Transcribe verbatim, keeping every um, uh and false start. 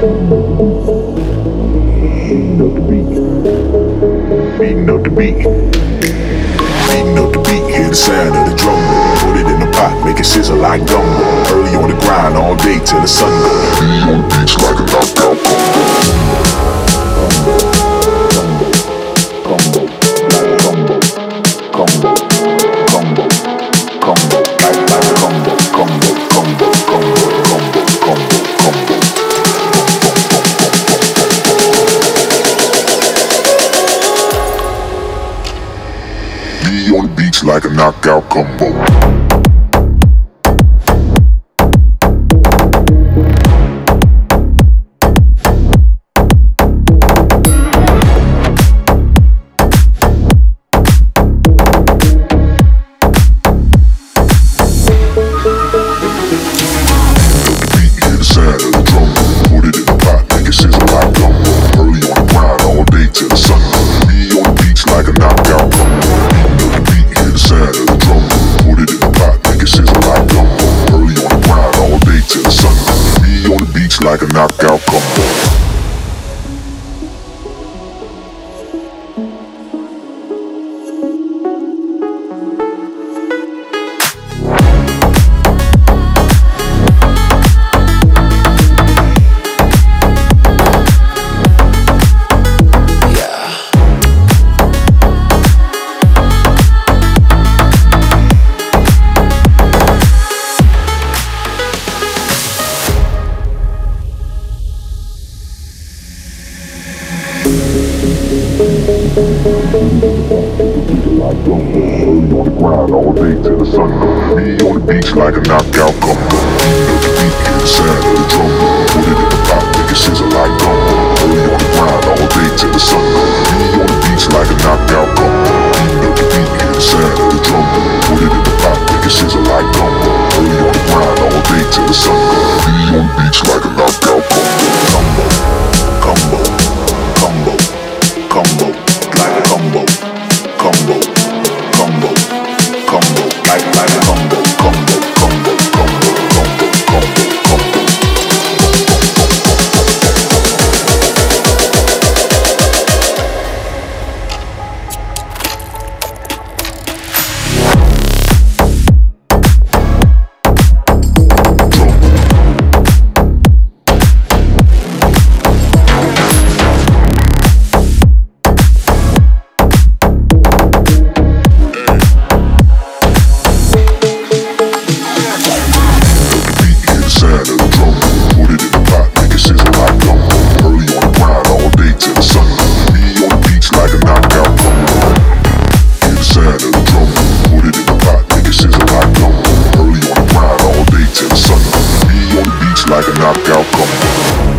Beating up the beat. Beating up the beat. Beating up the beat. Hear the sound of the drum roll. Put it in the pot, make it sizzle like gumbo. Early on the grind all day till the sun goes. Be on the beats like a knockout combo. Combo, like a combo. Combo, combo, combo, like like a combo. Combo, combo, combo, combo, combo, combo. Be on the beats like a knockout combo. Like a knockout combo. Like gumbo, early on the grind all day till the sun goes. Me on the beach like a knockout combo. Beat the beat, hear the sound of the drum roll. Put it in the pot, make it sizzle like gumbo. Early on the grind all day till the sun goes. Me on the beach like a knockout combo. Beat the beat, hear the sound of the drum roll. Put it in the pot, make it sizzle like gumbo. Early on the grind all day till the sun goes. Me on the beach like a knockout combo. Combo, combo, combo, combo, like a combo. Combo, combo, combo, like like a combo, combo, combo, combo, combo, combo, combo. Like a knockout combo.